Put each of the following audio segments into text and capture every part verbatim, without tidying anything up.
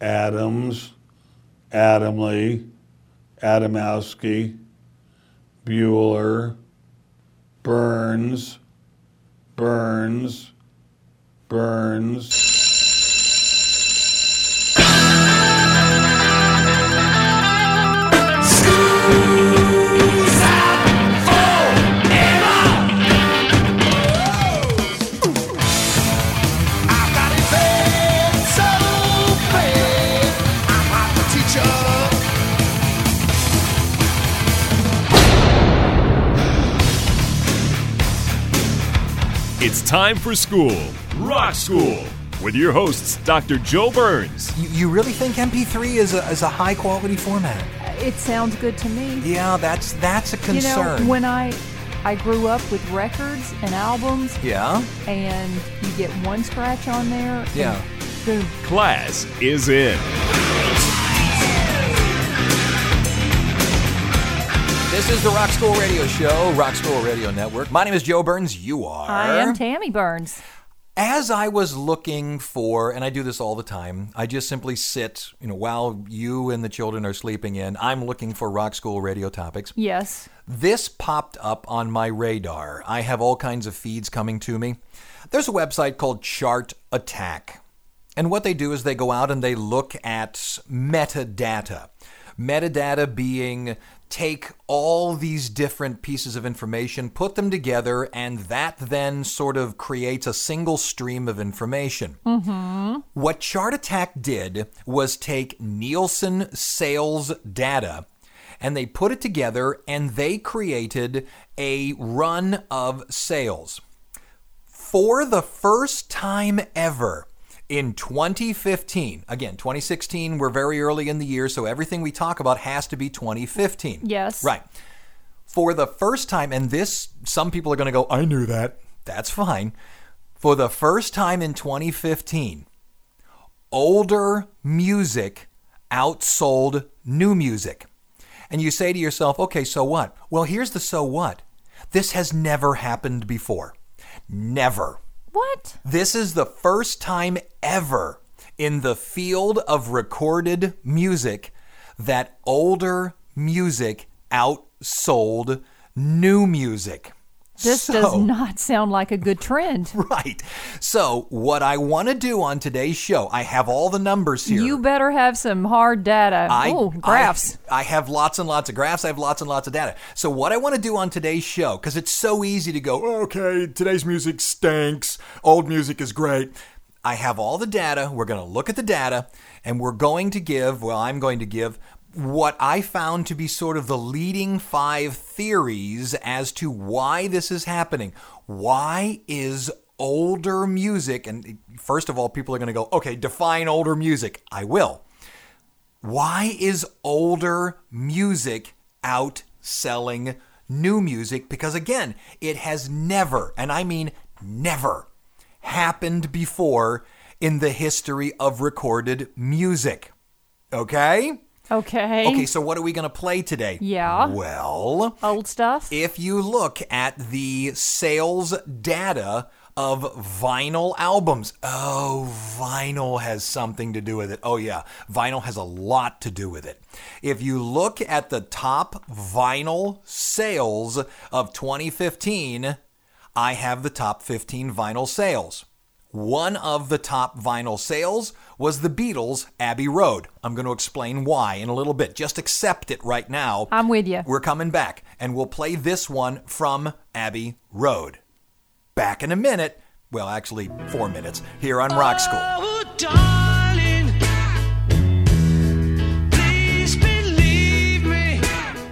Adams, Adamley, Adamowski, Bueller, Burns, Burns, Burns. It's time for school, Rock School, with your hosts, Doctor Joe Burns. You, you really think M P three is a, is a high-quality format? It sounds good to me. Yeah, that's that's a concern. You know, when I I grew up with records and albums, yeah, and you get one scratch on there, yeah, boom. Class is in. This is the Rock School Radio Show, Rock School Radio Network. My name is Joe Burns. You are? I am Tammy Burns. As I was looking for, and I do this all the time, I just simply sit, you know, while you and the children are sleeping in, I'm looking for Rock School Radio topics. Yes. This popped up on my radar. I have all kinds of feeds coming to me. There's a website called Chart Attack. And what they do is they go out and they look at metadata. Metadata being take all these different pieces of information, put them together, and that then sort of creates a single stream of information. Mm-hmm. What Chart Attack did was take Nielsen sales data, and they put it together, and they created a run of sales. For the first time ever, in twenty fifteen, again, twenty sixteen, we're very early in the year, so everything we talk about has to be twenty fifteen. Yes. Right. For the first time, and this, some people are going to go, I knew that. That's fine. For the first time in twenty fifteen, older music outsold new music. And you say to yourself, okay, so what? Well, here's the so what. This has never happened before. Never. What? This is the first time ever in the field of recorded music that older music outsold new music. This so, does not sound like a good trend. Right. So what I want to do on today's show, I have all the numbers here. You better have some hard data. Oh, graphs. I, I have lots and lots of graphs. I have lots and lots of data. So what I want to do on today's show, because it's so easy to go, okay, today's music stinks. Old music is great. I have all the data. We're going to look at the data, and we're going to give, well, I'm going to give what I found to be sort of the leading five theories as to why this is happening. Why is older music, and first of all, people are going to go, okay, define older music. I will. Why is older music outselling new music? Because again, it has never, and I mean never, happened before in the history of recorded music. Okay? Okay. Okay, so what are we going to play today? Yeah. Well, old stuff. If you look at the sales data of vinyl albums, oh, vinyl has something to do with it. Oh, yeah, vinyl has a lot to do with it. If you look at the top vinyl sales of twenty fifteen, I have the top fifteen vinyl sales. One of the top vinyl sales was the Beatles' Abbey Road. I'm going to explain why in a little bit. Just accept it right now. I'm with you. We're coming back, and we'll play this one from Abbey Road. Back in a minute. Well, actually, four minutes here on Rock School. Oh, darling, please believe me.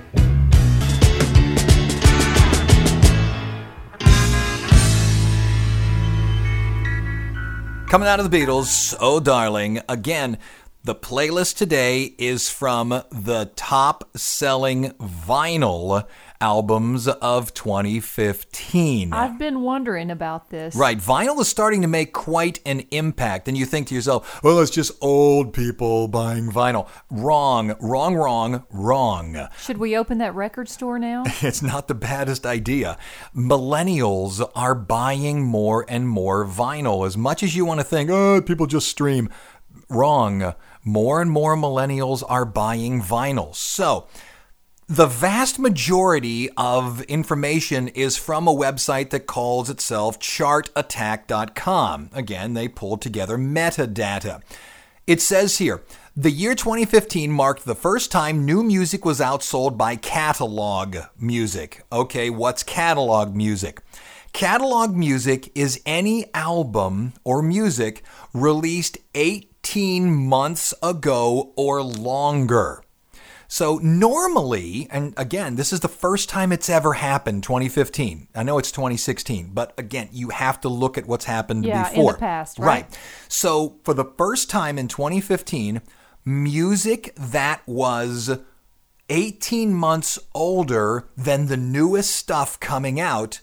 Coming out of the Beatles, oh darling, again, the playlist today is from the top-selling vinyl albums of twenty fifteen. I've been wondering about this. Right, vinyl is starting to make quite an impact, and you think to yourself, well, it's just old people buying vinyl. Wrong, wrong, wrong, wrong. Should we open that record store now? It's not the baddest idea. Millennials are buying more and more vinyl. As much as you want to think, oh, people just stream. Wrong. More and more millennials are buying vinyl. So the vast majority of information is from a website that calls itself chart attack dot com. Again, they pulled together metadata. It says here, the year twenty fifteen marked the first time new music was outsold by catalog music. Okay, what's catalog music? Catalog music is any album or music released eighteen months ago or longer. So normally, and again, this is the first time it's ever happened, twenty fifteen. I know it's twenty sixteen, but again, you have to look at what's happened Yeah, before. in the past, right? So for the first time in twenty fifteen, music that was eighteen months older than the newest stuff coming out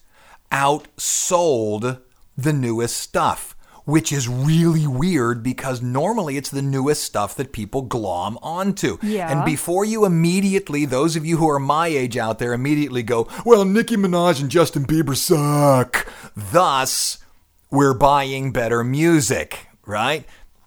outsold the newest stuff, which is really weird because normally it's the newest stuff that people glom onto. Yeah. And before you immediately, those of you who are my age out there immediately go, well, Nicki Minaj and Justin Bieber suck. Thus, we're buying better music, right?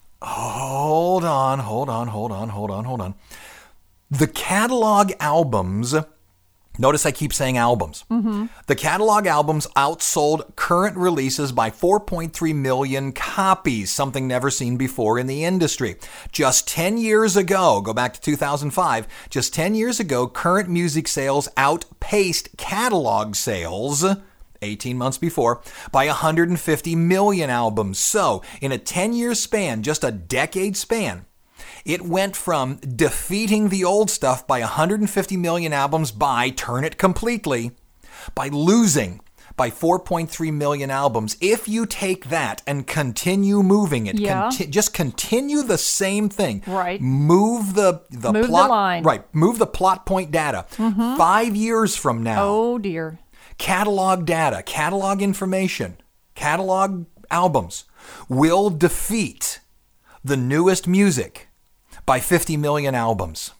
Hold on, hold on, hold on, hold on, hold on. The catalog albums, notice I keep saying albums. Mm-hmm. The catalog albums outsold current releases by four point three million copies, something never seen before in the industry. Just ten years ago, go back to two thousand five, just ten years ago, current music sales outpaced catalog sales, eighteen months before, by one hundred fifty million albums. So, in a ten-year span, just a decade span, it went from defeating the old stuff by one hundred fifty million albums by, turn it completely, by losing by four point three million albums. If you take that and continue moving it, Yeah. conti- just continue the same thing. Right. Move the, the Move the plot. line. Right. Move the plot point data. Five years from now. Oh, dear. Catalog data, catalog information, catalog albums will defeat the newest music by fifty million albums.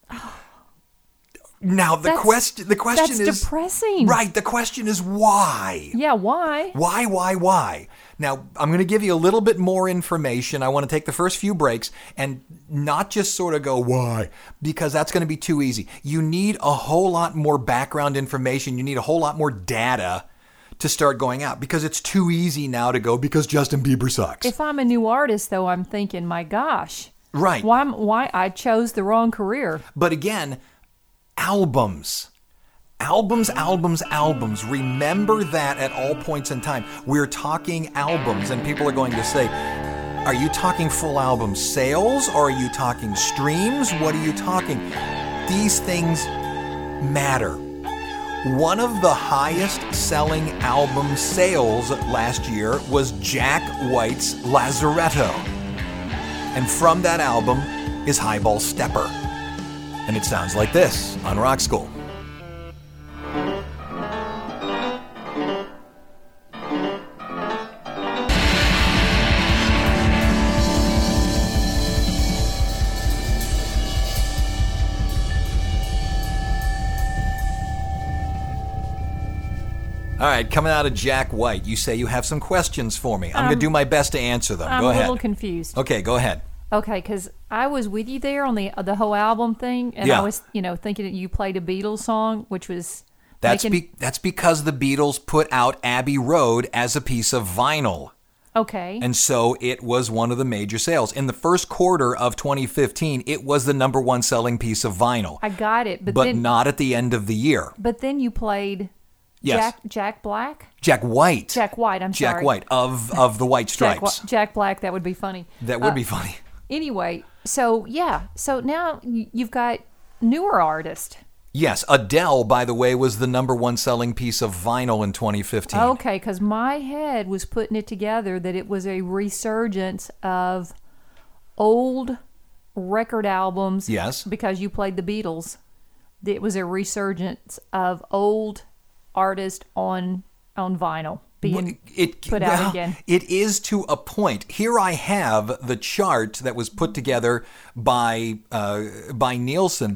Now the That's- question the question that's is depressing. Right, the question is why? Yeah, why? Why, why, why? Now, I'm going to give you a little bit more information. I want to take the first few breaks and not just sort of go, why? Because that's going to be too easy. You need a whole lot more background information. You need a whole lot more data to start going out because it's too easy now to go because Justin Bieber sucks. If I'm a new artist, though, I'm thinking, my gosh. Right. Why, why I chose the wrong career. But again, albums. Albums, albums, albums. Remember that at all points in time. We're talking albums, and people are going to say, are you talking full album sales or are you talking streams? What are you talking? These things matter. One of the highest selling album sales last year was Jack White's Lazaretto. And from that album is Highball Stepper. And it sounds like this on Rock School. All right, coming out of Jack White, you say you have some questions for me. I'm Um, going to do my best to answer them. I'm Go a ahead. little confused. Okay, go ahead. Okay, because I was with you there on the the whole album thing, and Yeah. I was, you know, thinking that you played a Beatles song, which was That's making, be- that's because the Beatles put out Abbey Road as a piece of vinyl. okay. And so it was one of the major sales. In the first quarter of twenty fifteen, it was the number one selling piece of vinyl, I got it, but, but then not at the end of the year. but then you played Yes. Jack Jack Black, Jack White. Jack White. I'm Jack sorry, White of, of the White Jack, Stripes. Wh- Jack Black. That would be funny. That would Uh, be funny. Anyway, so yeah, so now y- you've got newer artists. Yes, Adele, by the way, was the number one selling piece of vinyl in twenty fifteen. Okay, because my head was putting it together that it was a resurgence of old record albums. Yes. Because you played the Beatles. It was a resurgence of old artists on on vinyl being It, put out well, again. It is to a point. Here I have the chart that was put together by uh, by Nielsen.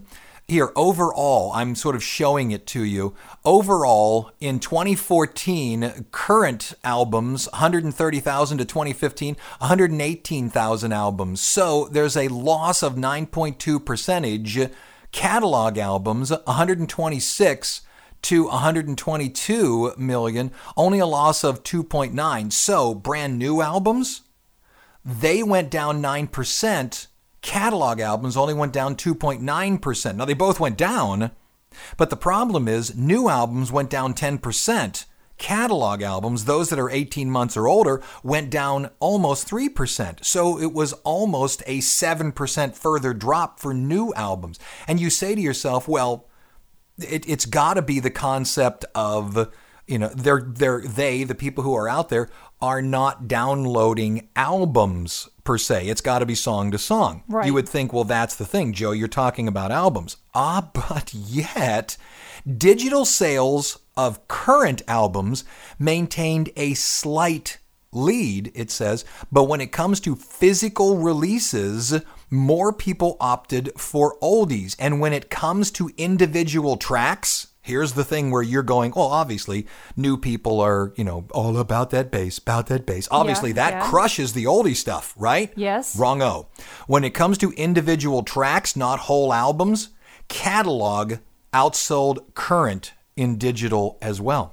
Here, overall, I'm sort of showing it to you. Overall, in twenty fourteen, current albums, one hundred thirty thousand to twenty fifteen, one hundred eighteen thousand albums. So there's a loss of nine point two percentage. Catalog albums, one hundred twenty-six to one hundred twenty-two million, only a loss of two point nine. So brand new albums, they went down nine percent. Catalog albums only went down two point nine percent. Now, they both went down, but the problem is new albums went down ten percent. Catalog albums, those that are eighteen months or older, went down almost three percent. So it was almost a seven percent further drop for new albums. And you say to yourself, well, it, it's got to be the concept of, you know, they're, they're, they, the people who are out there, are not downloading albums per se. It's got to be song to song. Right. You would think, well, that's the thing, Joe, you're talking about albums. Ah, but yet, digital sales of current albums maintained a slight lead, it says, but when it comes to physical releases, more people opted for oldies. And when it comes to individual tracks, here's the thing where you're going, well, obviously, new people are, you know, all about that bass, about that bass. Obviously, Yeah, that yeah. crushes the oldie stuff, right? Yes. Wrong-o. When it comes to individual tracks, not whole albums, catalog outsold current in digital as well.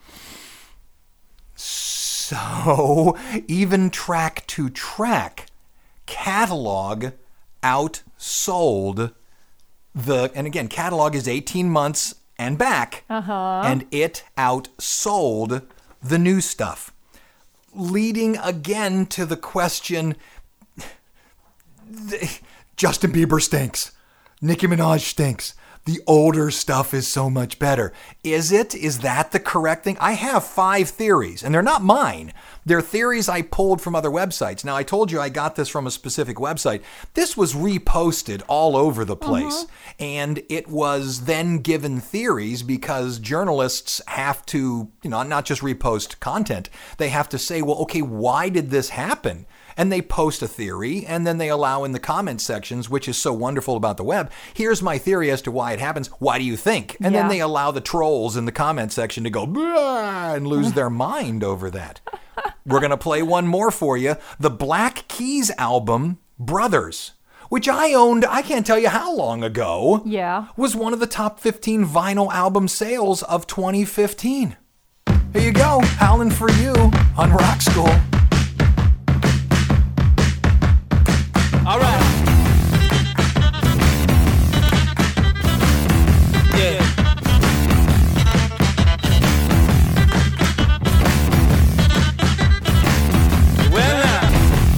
So, even track to track, catalog outsold the, and again, catalog is eighteen months and back, Uh-huh. and it outsold the new stuff. Leading again to the question, Justin Bieber stinks. Nicki Minaj stinks. The older stuff is so much better. Is it? Is that the correct thing? I have five theories, and they're not mine. They're theories I pulled from other websites. Now, I told you I got this from a specific website. This was reposted all over the place, and it was then given theories because journalists have to, you know, not just repost content. They have to say, well, okay, why did this happen? And they post a theory, and then they allow in the comment sections, which is so wonderful about the web, here's my theory as to why it happens. Why do you think? And Yeah. then they allow the trolls in the comment section to go, "Blah," and lose their mind over that. We're going to play one more for you. The Black Keys album, Brothers, which I owned, I can't tell you how long ago, Yeah. was one of the top fifteen vinyl album sales of twenty fifteen. Here you go, Howlin' For You on Rock School. All right. Yeah. Well now.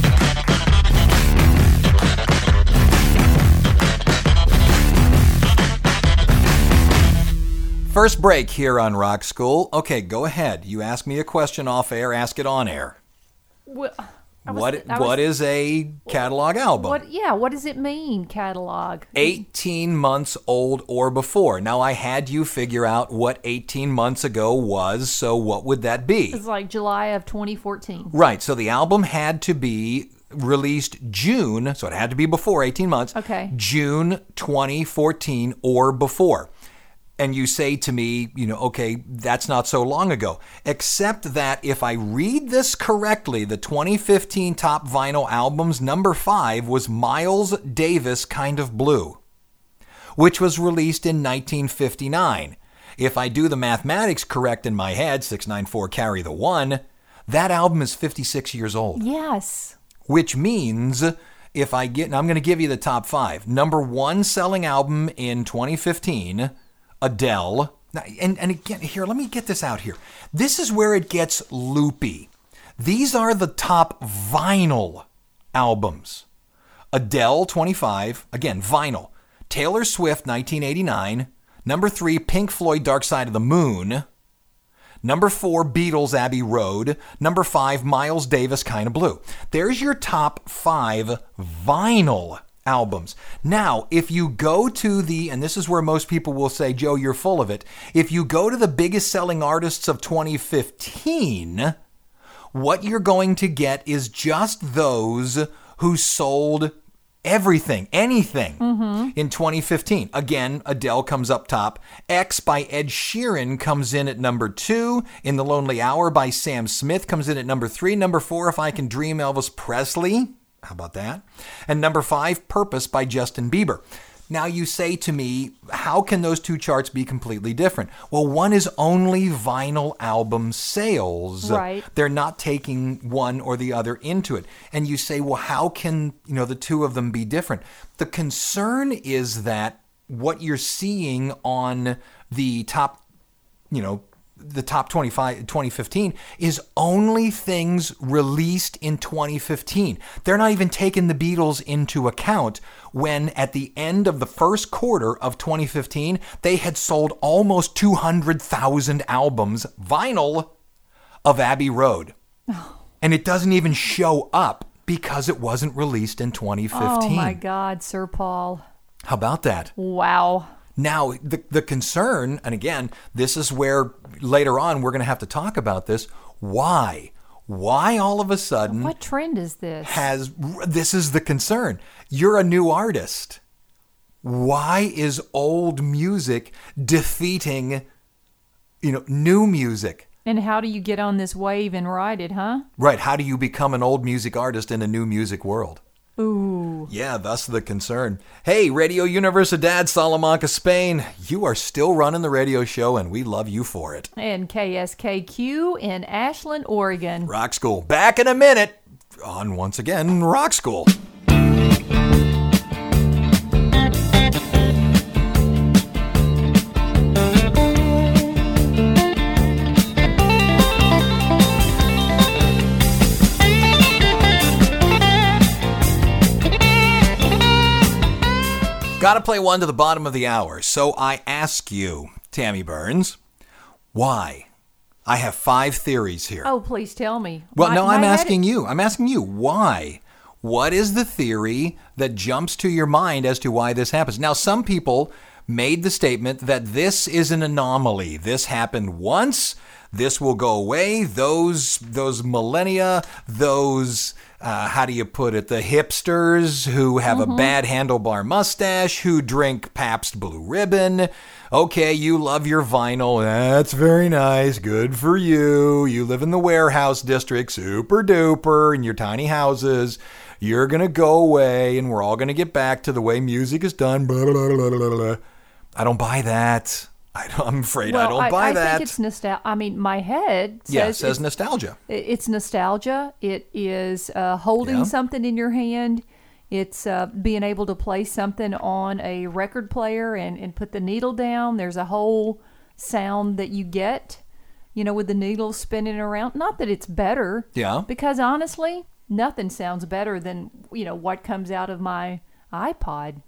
First break here on Rock School. Okay, go ahead. You ask me a question off air, ask it on air. Well, I was- What I what was- is a catalog album? What? Yeah. What does it mean, catalog? eighteen months old or before. Now, I had you figure out what eighteen months ago was, so what would that be? It's like July of twenty fourteen. Right, so the album had to be released June, so it had to be before eighteen months. Okay. June twenty fourteen or before. And you say to me, you know, okay, that's not so long ago. Except that if I read this correctly, the twenty fifteen top vinyl albums, number five was Miles Davis Kind of Blue, which was released in nineteen fifty-nine. If I do the mathematics correct in my head, six nine four carry the one, that album is fifty-six years old. Yes. Which means if I get, and I'm going to give you the top five. Number one selling album in twenty fifteen, Adele. Now, and, and again, here, let me get this out here. This is where it gets loopy. These are the top vinyl albums. Adele, twenty-five, again, vinyl. Taylor Swift, nineteen eighty-nine. Number three, Pink Floyd, Dark Side of the Moon. Number four, Beatles, Abbey Road. Number five, Miles Davis, Kind of Blue. There's your top five vinyl albums. Now, if you go to the, and this is where most people will say, Joe, you're full of it. If you go to the biggest selling artists of twenty fifteen, what you're going to get is just those who sold everything, anything in twenty fifteen. Again, Adele comes up top. X by Ed Sheeran comes in at number two. In the Lonely Hour by Sam Smith comes in at number three. Number four, If I Can Dream, Elvis Presley. How about that? And number five, Purpose by Justin Bieber. Now you say to me, how can those two charts be completely different? Well, one is only vinyl album sales. Right. They're not taking one or the other into it. And you say, well, how can, you know, the two of them be different? The concern is that what you're seeing on the top, you know, the top twenty-five, twenty fifteen is only things released in twenty fifteen. They're not even taking the Beatles into account when at the end of the first quarter of twenty fifteen, they had sold almost two hundred thousand albums, vinyl, of Abbey Road. And it doesn't even show up because it wasn't released in twenty fifteen. Oh my God, Sir Paul. How about that? Wow. Now, the the concern, and again, this is where later on we're going to have to talk about this. Why? Why all of a sudden What trend is this? has, this is the concern. You're a new artist. Why is old music defeating, you know, new music? And how do you get on this wave and ride it, huh? Right. How do you become an old music artist in a new music world? Ooh. Yeah, thus the concern. Hey, Radio Universidad Salamanca, Spain, you are still running the radio show, and we love you for it. And K S K Q in Ashland, Oregon. Rock School, back in a minute on, once again, Rock School. Got to play one to the bottom of the hour. So I ask you, Tammy Burns, why? I have five theories here. Oh, please tell me. well, My- no, my I'm head- asking you. I'm asking you, why? What is the theory that jumps to your mind as to why this happens? Now, some people made the statement that this is an anomaly. This happened once. This will go away. Those those millennia, those, uh, how do you put it, the hipsters who have a bad handlebar mustache, who drink Pabst Blue Ribbon. Okay, you love your vinyl. That's very nice. Good for you. You live in the warehouse district, super duper, in your tiny houses. You're going to go away, and we're all going to get back to the way music is done. Blah, blah, blah, blah, blah. I don't buy that. I don't, I'm afraid well, I don't buy I that. think it's nostalgia. I mean, my head says, yeah, it says it's, nostalgia. it's nostalgia. It is uh, holding Yeah. something in your hand. It's uh, being able to play something on a record player and, and put the needle down. There's a whole sound that you get, you know, with the needle spinning around. Not that it's better. Yeah. Because honestly, nothing sounds better than, you know, what comes out of my iPod.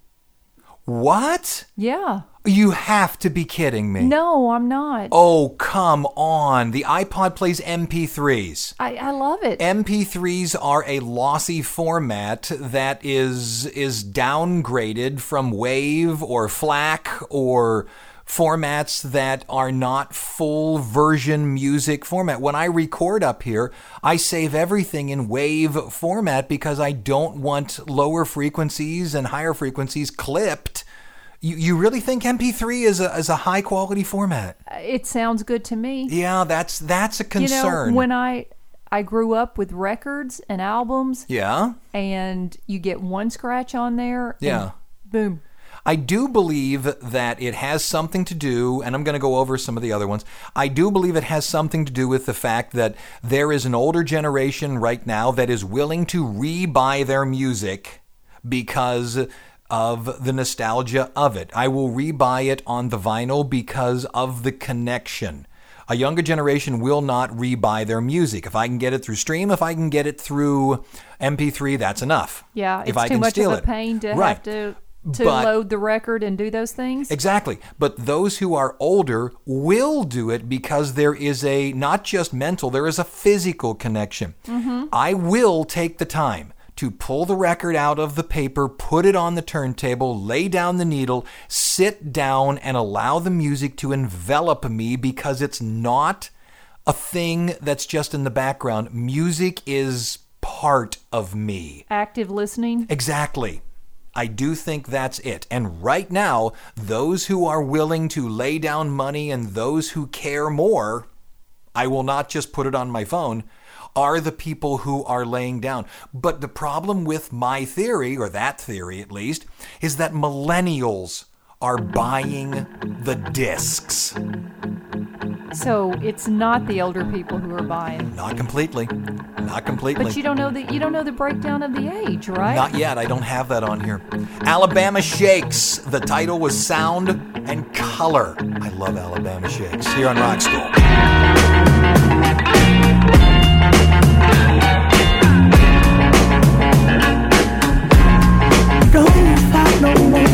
What? Yeah. You have to be kidding me. No, I'm not. Oh, come on. The iPod plays M P threes. I, I love it. M P threes are a lossy format that is is downgraded from WAV or FLAC or formats that are not full version music format. When I record up here, I save everything in WAV format because I don't want lower frequencies and higher frequencies clipped. You you really think M P three is a is a high quality format? It sounds good to me. Yeah, that's that's a concern. You know, when I I grew up with records and albums, yeah. and you get one scratch on there, and Yeah. boom. I do believe that it has something to do, and I'm going to go over some of the other ones. I do believe it has something to do with the fact that there is an older generation right now that is willing to re-buy their music because of the nostalgia of it. I will re-buy it on the vinyl because of the connection. A younger generation will not re-buy their music. If I can get it through stream, if I can get it through M P three, that's enough. Yeah, if it's I too can much steal of a it. pain to Right. have to to But- load the record and do those things. Exactly. But those who are older will do it because there is a, not just mental, there is a physical connection. Mm-hmm. I will take the time to pull the record out of the paper, put it on the turntable, lay down the needle, sit down, and allow the music to envelop me because it's not a thing that's just in the background. Music is part of me. Active listening. Exactly. I do think that's it. And right now, those who are willing to lay down money and those who care more, I will not just put it on my phone, are the people who are laying down. But the problem with my theory, or that theory at least, is that millennials are buying the discs. So it's not the older people who are buying. Not completely. Not completely. But you don't know the you don't know the breakdown of the age, right? Not yet. I don't have that on here. Alabama Shakes. The title was Sound and Color. I love Alabama Shakes. Here on Rock School. Don't fight no more.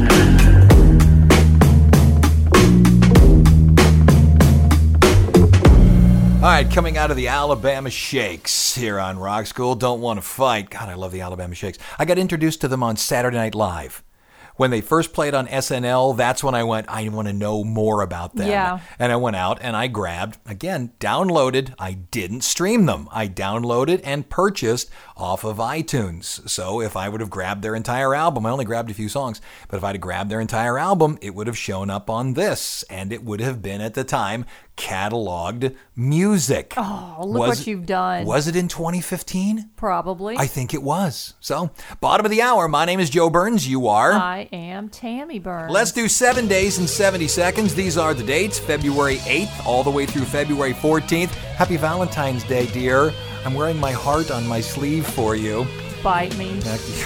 All right, coming out of the Alabama Shakes here on Rock School. Don't Want to Fight. God, I love the Alabama Shakes. I got introduced to them on Saturday Night Live. When they first played on S N L, that's when I went, I want to know more about them. Yeah. And I went out and I grabbed, again, downloaded. I didn't stream them. I downloaded and purchased off of iTunes. So if I would have grabbed their entire album, I only grabbed a few songs, but if I'd have grabbed their entire album, it would have shown up on this. And it would have been, at the time, cataloged music. Oh, look what you've done. Was it in twenty fifteen? Probably. I think it was. So, bottom of the hour, my name is Joe Burns. You are? I am Tammy Burns. Let's do seven days and seventy seconds. These are the dates, February eighth all the way through February fourteenth. Happy Valentine's Day, dear. I'm wearing my heart on my sleeve for you. Bite me.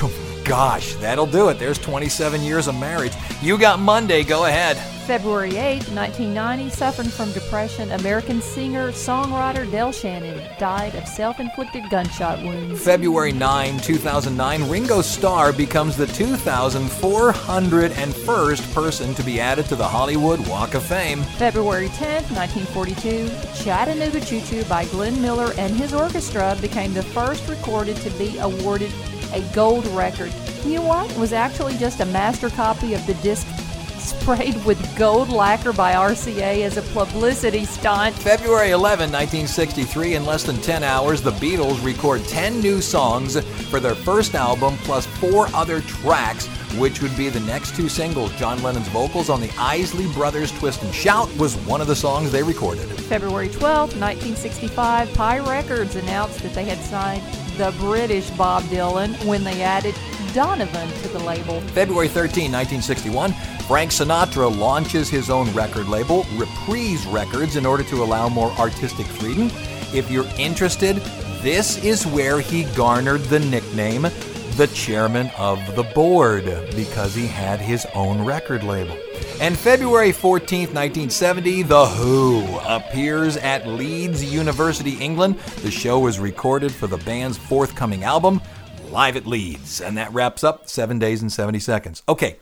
Gosh, that'll do it. There's twenty-seven years of marriage. You got Monday. Go ahead. February eighth, nineteen ninety, suffering from depression, American singer, songwriter Del Shannon died of self-inflicted gunshot wounds. February ninth, two thousand nine, Ringo Starr becomes the two thousand four hundred first person to be added to the Hollywood Walk of Fame. February tenth, nineteen forty-two, Chattanooga Choo Choo by Glenn Miller and his orchestra became the first recorded to be awarded a gold record. You know what? It was actually just a master copy of the disc sprayed with gold lacquer by R C A as a publicity stunt. February eleventh, nineteen sixty-three, in less than ten hours, the Beatles record ten new songs for their first album, plus four other tracks, which would be the next two singles. John Lennon's vocals on the Isley Brothers' Twist and Shout was one of the songs they recorded. February twelfth, nineteen sixty-five, Pi Records announced that they had signed the British Bob Dylan when they added Donovan to the label. February thirteenth, nineteen sixty-one, Frank Sinatra launches his own record label, Reprise Records, in order to allow more artistic freedom. If you're interested, this is where he garnered the nickname the chairman of the board, because he had his own record label. And February fourteenth, nineteen seventy, The Who appears at Leeds University, England. The show was recorded for the band's forthcoming album, Live at Leeds. And that wraps up seven days and seventy seconds. Okay,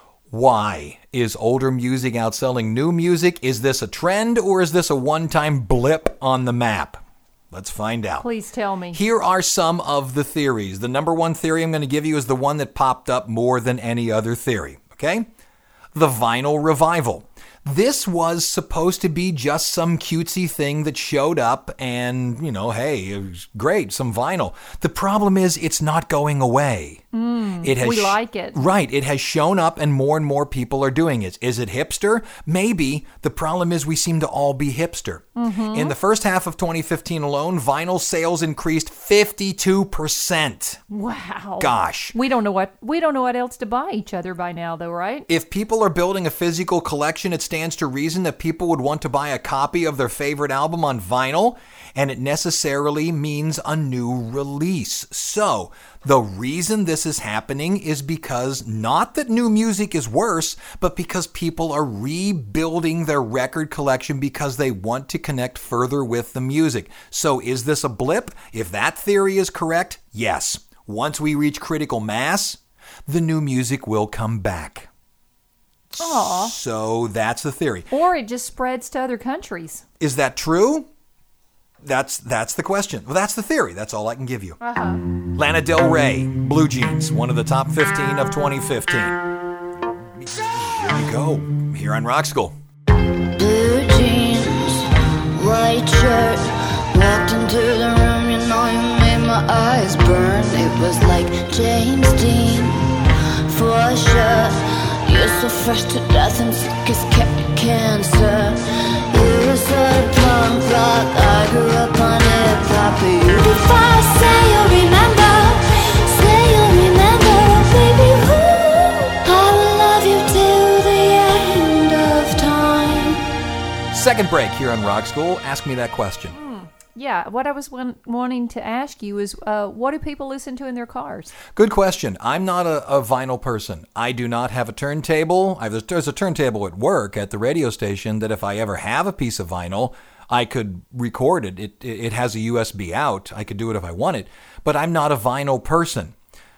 why is older music outselling new music? Is this a trend, or is this a one-time blip on the map? Let's find out. Please tell me. Here are some of the theories. The number one theory I'm going to give you is the one that popped up more than any other theory, okay? The vinyl revival. This was supposed to be just some cutesy thing that showed up and, you know, hey, it was great, some vinyl. The problem is it's not going away. Mm, it has we sh- like it. Right. It has shown up and more and more people are doing it. Is it hipster? Maybe. The problem is we seem to all be hipster. Mm-hmm. In the first half of twenty fifteen alone, vinyl sales increased fifty-two percent. Wow. Gosh. We don't know what we don't know what else to buy each other by now, though, right? If people are building a physical collection, it stands to reason that people would want to buy a copy of their favorite album on vinyl, and it necessarily means a new release. So, the reason this is happening is because not that new music is worse, but because people are rebuilding their record collection because they want to connect further with the music. So, is this a blip? If that theory is correct, yes. Once we reach critical mass, the new music will come back. Aw. So that's the theory. Or it just spreads to other countries. Is that true? That's that's the question. Well, that's the theory. That's all I can give you. Uh-huh. Lana Del Rey, Blue Jeans, one of the top fifteen of twenty fifteen. Here we go. Here on Rock School. Blue jeans, white shirt. Walked into the room, you know you made my eyes burn. It was like James Dean for sure. You're so fresh to death and sick as ca- cancer. You're a sort of punk rock. I grew up on hip hop. If I say you'll remember, say you'll remember, baby. Ooh, I will love you till the end of time. Second break here on Rock School. Ask me that question. Yeah, what I was wan- wanting to ask you is, uh, what do people listen to in their cars? Good question. I'm not a, a vinyl person. I do not have a turntable. I have, there's a turntable at work at the radio station that if I ever have a piece of vinyl, I could record it. It, it has a U S B out. I could do it if I wanted. But I'm not a vinyl person.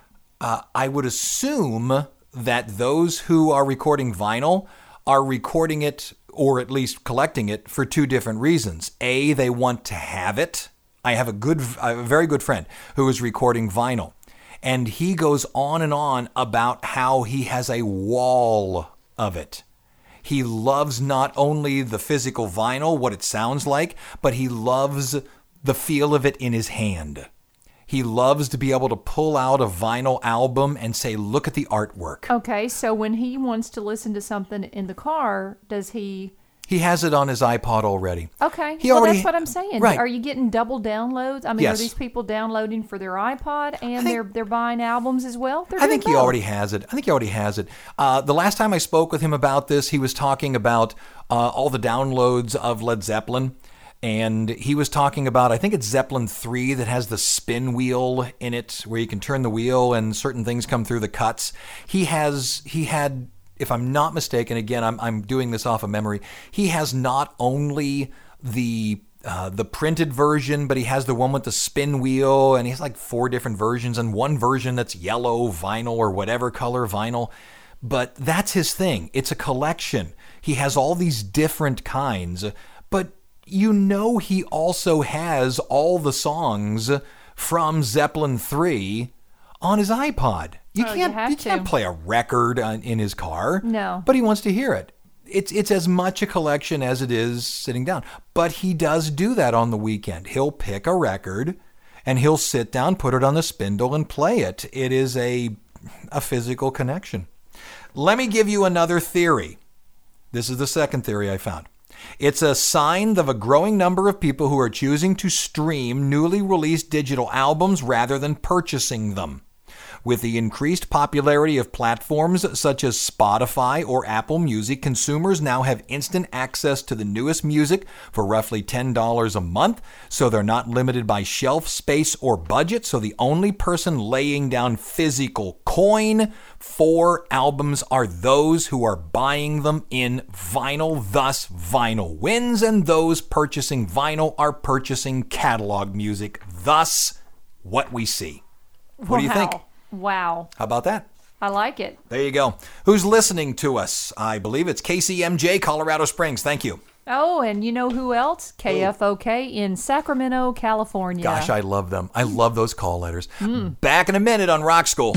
Uh, I would assume that those who are recording vinyl are recording it, or at least collecting it, for two different reasons. A, they want to have it. I have a good, a very good friend who is recording vinyl, and he goes on and on about how he has a wall of it. He loves not only the physical vinyl, what it sounds like, but he loves the feel of it in his hand. He loves to be able to pull out a vinyl album and say, look at the artwork. Okay, so when he wants to listen to something in the car, does he... He has it on his iPod already. Okay, He well, already- that's what I'm saying. Right. Are you getting double downloads? I mean, Yes. are these people downloading for their iPod and think- they're they're buying albums as well? They're I think doing he both. already has it. I think he already has it. Uh, the last time I spoke with him about this, he was talking about uh, all the downloads of Led Zeppelin. And he was talking about, I think it's Zeppelin three that has the spin wheel in it, where you can turn the wheel and certain things come through the cuts. He has, he had, if I'm not mistaken, again, I'm I'm doing this off of memory, he has not only the uh, the printed version, but he has the one with the spin wheel, and he has like four different versions, and one version that's yellow vinyl or whatever color vinyl. But that's his thing. It's a collection. He has all these different kinds, but you know he also has all the songs from Zeppelin three on his iPod. You Oh, you can't have you can't to. play a record on, in his car. No. But he wants to hear it. It's it's as much a collection as it is sitting down. But he does do that on the weekend. He'll pick a record and he'll sit down, put it on the spindle and play it. It is a a physical connection. Let me give you another theory. This is the second theory I found. It's a sign of a growing number of people who are choosing to stream newly released digital albums rather than purchasing them. With the increased popularity of platforms such as Spotify or Apple Music, consumers now have instant access to the newest music for roughly ten dollars a month, so they're not limited by shelf space or budget, so the only person laying down physical coin for albums are those who are buying them in vinyl. Thus, vinyl wins, and those purchasing vinyl are purchasing catalog music. Thus, what we see. What do you think? Wow. Wow. How about that? I like it. There you go. Who's listening to us? I believe it's K C M J, Colorado Springs. Thank you. Oh, and you know who else? K F O K in Sacramento, California. Gosh, I love them. I love those call letters. Back in a minute on Rock School.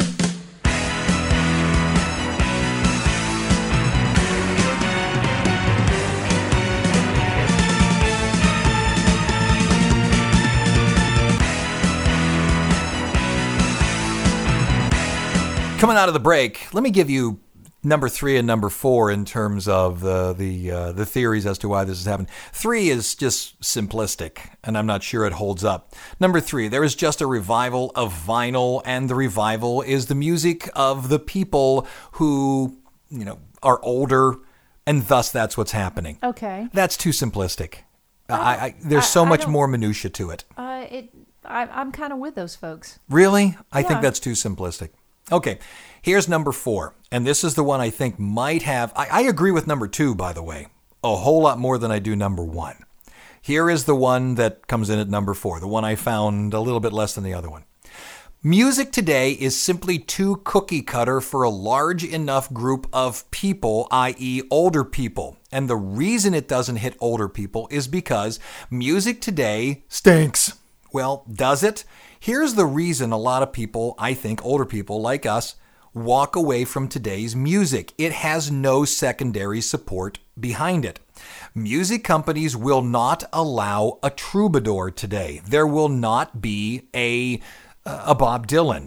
Coming out of the break, let me give you number three and number four in terms of the the uh, the theories as to why this has happened. Three is just simplistic, and I'm not sure it holds up. Number three, there is just a revival of vinyl, and the revival is the music of the people who, you know, are older, and thus that's what's happening. Okay. That's too simplistic. I, I, there's I- so I much don't- more minutia to it. Uh, it. I, I'm kind of with those folks. Really? I think Yeah. that's too simplistic. Okay, here's number four. And this is the one I think might have... I, I agree with number two, by the way, a whole lot more than I do number one. Here is the one that comes in at number four, the one I found a little bit less than the other one. Music today is simply too cookie cutter for a large enough group of people, that is older people. And the reason it doesn't hit older people is because music today stinks. Well, does it? Here's the reason a lot of people, I think older people like us, walk away from today's music. It has no secondary support behind it. Music companies will not allow a troubadour today. There will not be a, a Bob Dylan.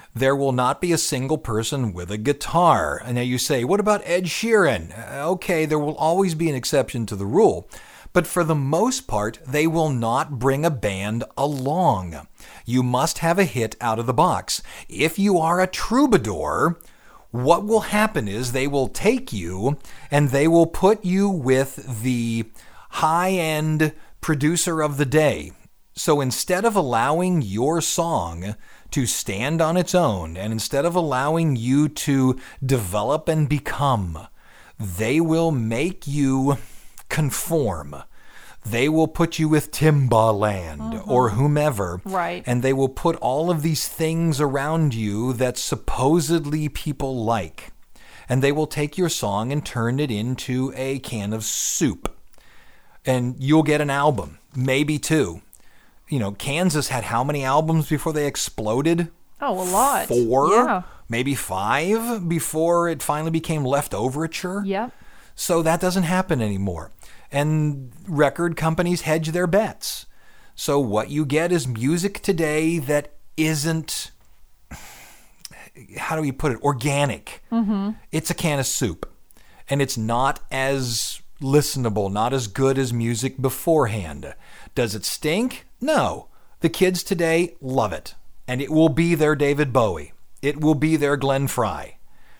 there will not be a single person with a guitar. And now you say, what about Ed Sheeran? Uh, Okay, there will always be an exception to the rule. But for the most part, they will not bring a band along. You must have a hit out of the box. If you are a troubadour, what will happen is they will take you and they will put you with the high-end producer of the day. So instead of allowing your song to stand on its own, and instead of allowing you to develop and become, they will make you conform. They will put you with Timbaland or whomever. Right. And they will put all of these things around you that supposedly people like. And they will take your song and turn it into a can of soup. And you'll get an album, maybe two. You know, Kansas had how many albums before they exploded? Oh, a lot. Four? Yeah. Maybe five before it finally became leftoverature? Yep. So that doesn't happen anymore. And record companies hedge their bets. So what you get is music today that isn't, how do we put it, organic. Mm-hmm. It's a can of soup. And it's not as listenable, not as good as music beforehand. Does it stink? No. The kids today love it. And it will be their David Bowie. It will be their Glenn Frey.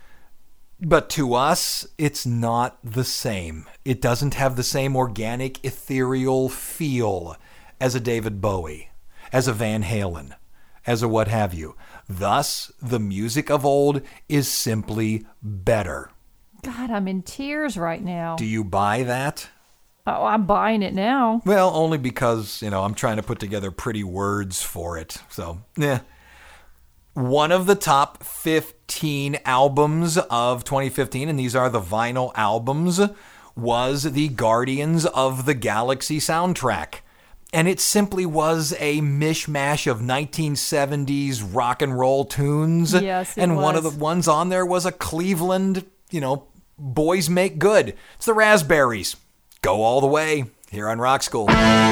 But to us, it's not the same. It doesn't have the same organic, ethereal feel as a David Bowie, as a Van Halen, as a what have you. Thus, the music of old is simply better. God, I'm in tears right now. Do you buy that? Oh, I'm buying it now. Well, only because, you know, I'm trying to put together pretty words for it. So, yeah. One of the top fifteen albums of twenty fifteen, and these are the vinyl albums, was the Guardians of the Galaxy soundtrack. And it simply was a mishmash of nineteen seventies rock and roll tunes. Yes, it And one of was. the ones on there was a Cleveland, you know, Boys Make Good. It's the Raspberries. Go all the way here on Rock School.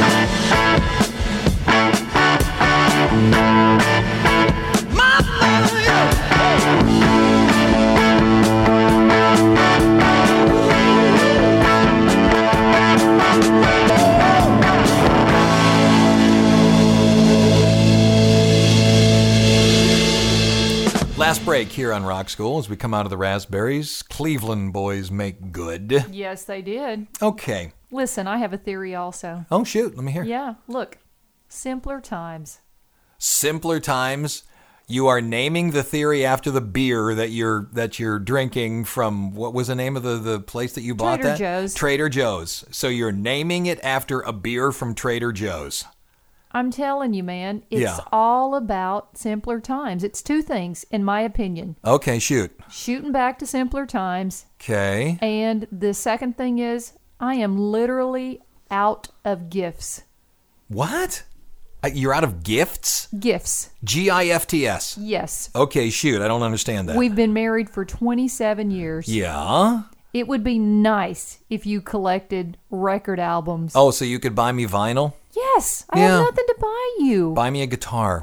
Last break here on Rock School as we come out of the Raspberries. Cleveland Boys Make Good. Yes, they did. Okay. Listen, I have a theory also. Oh, shoot. Let me hear. Yeah, look. Simpler times. Simpler times. You are naming the theory after the beer that you're that you're drinking from, what was the name of the, the place that you bought Trader that? Joe's. Trader Joe's. So you're naming it after a beer from Trader Joe's. I'm telling you, man, it's Yeah. all about simpler times. It's two things, in my opinion. Okay, shoot. Shooting back to simpler times. Okay. And the second thing is, I am literally out of gifts. What? Uh, You're out of gifts? Gifts. G I F T S. Yes. Okay, shoot. I don't understand that. We've been married for twenty-seven years. Yeah? It would be nice if you collected record albums. Oh, so you could buy me vinyl? Yes. I Yeah. have nothing to buy you. Buy me a guitar.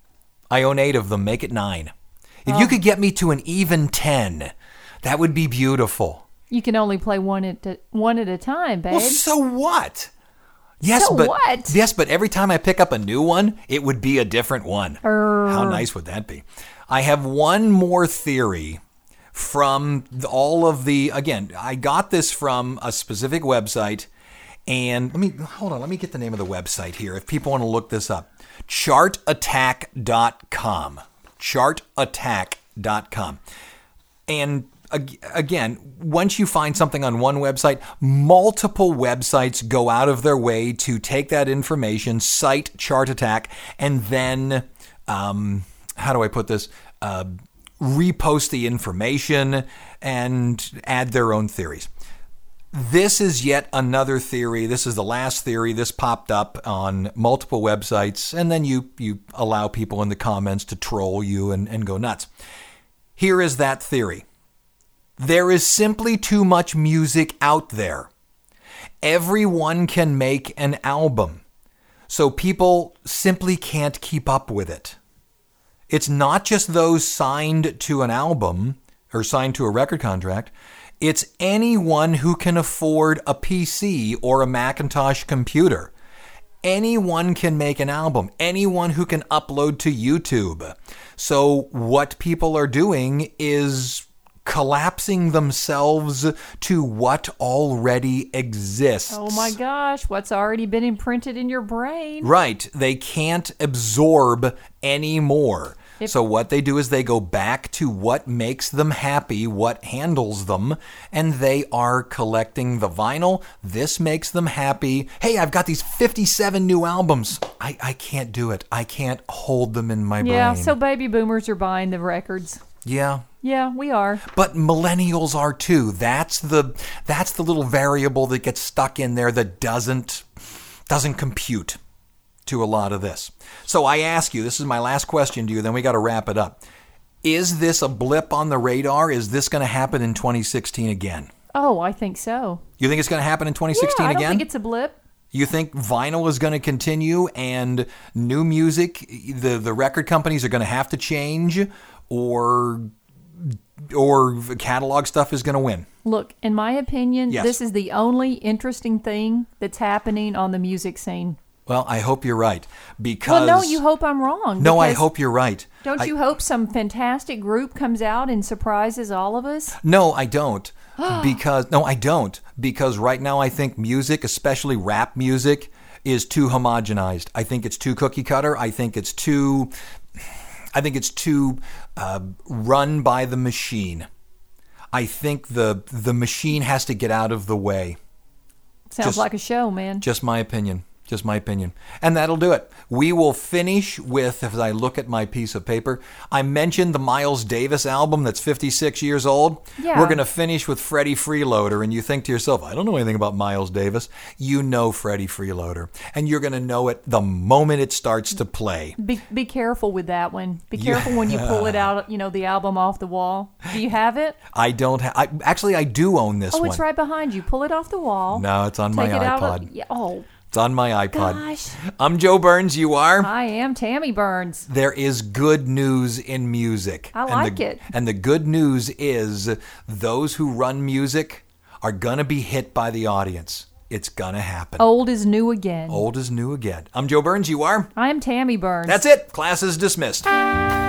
I own eight of them. Make it nine. If you could get me to an even ten, that would be beautiful. You can only play one at a, one at a time, babe. Well, so what? Yes, So but what? yes, but every time I pick up a new one, it would be a different one. How nice would that be? I have one more theory from the- all of the. Again, I got this from a specific website, and let me hold on. Let me get the name of the website here. If people want to look this up, chart attack dot com. chart attack dot com. And ag- again, once you find something on one website, multiple websites go out of their way to take that information, cite Chart Attack, and then, um, how do I put this? Uh, repost the information and add their own theories. This is yet another theory. This is the last theory. This popped up on multiple websites, and then you, you allow people in the comments to troll you and, and go nuts. Here is that theory. There is simply too much music out there. Everyone can make an album, so people simply can't keep up with it. It's not just those signed to an album or signed to a record contract. It's anyone who can afford a P C or a Macintosh computer. Anyone can make an album. Anyone who can upload to YouTube. So what people are doing is collapsing themselves to what already exists. Oh my gosh, what's already been imprinted in your brain? Right. They can't absorb any more. If- So what they do is they go back to what makes them happy, what handles them, and they are collecting the vinyl. This makes them happy. Hey, I've got these fifty-seven new albums. I, I can't do it. I can't hold them in my Yeah, brain. so baby boomers are buying the records. Yeah. Yeah, we are. But millennials are too. That's the that's the little variable that gets stuck in there that doesn't doesn't compute to a lot of this. So I ask you, this is my last question to you, then we got to wrap it up. Is this a blip on the radar? Is this going to happen in twenty sixteen again? Oh, I think so. You think it's going to happen in twenty sixteen yeah, I don't again? think it's a blip. You think vinyl is going to continue and new music, the, the record companies are going to have to change, or or catalog stuff is going to win? Look, in my opinion, Yes. this is the only interesting thing that's happening on the music scene. Well, I hope you're right, because... Well, no, you hope I'm wrong. No, I because hope you're right. Don't I- you hope some fantastic group comes out and surprises all of us? No, I don't. because no, I don't. Because right now I think music, especially rap music, is too homogenized. I think it's too cookie cutter. I think it's too I think it's too uh, run by the machine. I think the the machine has to get out of the way. Sounds Just- like a show, man. Just my opinion. Just my opinion. And that'll do it. We will finish with, as I look at my piece of paper, I mentioned the Miles Davis album that's fifty-six years old. Yeah. We're going to finish with Freddie Freeloader. And you think to yourself, I don't know anything about Miles Davis. You know Freddie Freeloader. And you're going to know it the moment it starts to play. Be be careful with that one. Be Yeah. careful when you pull it out, you know, the album off the wall. Do you have it? I don't have, I, actually, I do own this Oh, one. it's right behind you. Pull it off the wall. No, it's on my Take it out iPod. of, yeah, oh, It's on my iPod. gosh. I'm Joe Burns. You are? I am Tammy Burns. There is good news in music. I And like the, it. And the good news is those who run music are going to be hit by the audience. It's going to happen. Old is new again. Old is new again. I'm Joe Burns. You are? I am Tammy Burns. That's it. Class is dismissed.